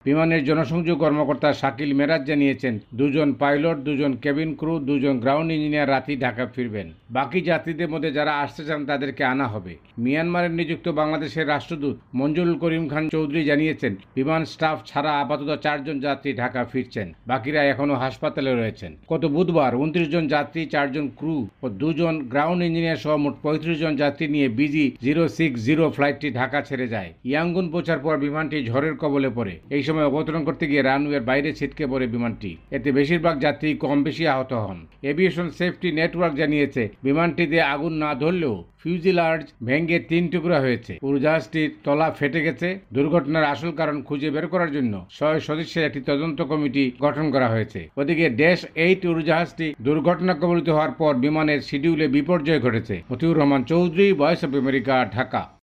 বিমানের জনসংযোগ কর্মকর্তা শাকিল মেরাজ জানিয়েছেন, 2 জন পাইলট, 2 জন কেবিন ক্রু, 2 জন গ্রাউন্ড ইঞ্জিনিয়ার রাতেই ঢাকা ফিরবেন। বাকি যাত্রীদের মধ্যে যারা আসতে চান তাদেরকে আনা হবে। মিয়ানমারের নিযুক্ত বাংলাদেশের রাষ্ট্রদূত মঞ্জুরুল করিম খান চৌধুরী জানিয়েছেন, বিমান স্টাফ ছাড়া আপাতত 4 জন যাত্রী ঢাকা ফিরছেন, বাকিরা এখনও হাসপাতালে রয়েছেন। গত বুধবার 29 জন যাত্রী, 4 জন ক্রু ও 2 জন গ্রাউন্ড ইঞ্জিনিয়ার সহ মোট 35 জন যাত্রী নিয়ে BG060 ফ্লাইটটি ঢাকা ছেড়ে যায়। ইয়াঙ্গুন পৌঁছার পর বিমানটি ঝড়ের কবলে পড়ে। এই সময় অবতরণ করতে গিয়ে রানওয়ের বাইরে ছিটকে পড়ে বিমানটি। এতে বেশিরভাগ যাত্রী কম বেশি আহত হন। এভিয়েশন সেফটি নেটওয়ার্ক জানিয়েছে, বিমানটিতে আগুন না ধরলেও ফিউজিলার্জ ভেঙে 3 টুকরা হয়েছে। উড়োজাহাজটির তলা ফেটে গেছে। দুর্ঘটনার আসল কারণ খুঁজে বের করার জন্য 6 সদস্যের একটি তদন্ত কমিটি গঠন করা হয়েছে। ওদিকে -8 উড়োজাহাজটি দুর্ঘটনা কবলিত হওয়ার পর বিমানের শিডিউলে বিপর্যয় ঘটেছে। Motiur Rahman Chowdhury, voice of America, Dhaka.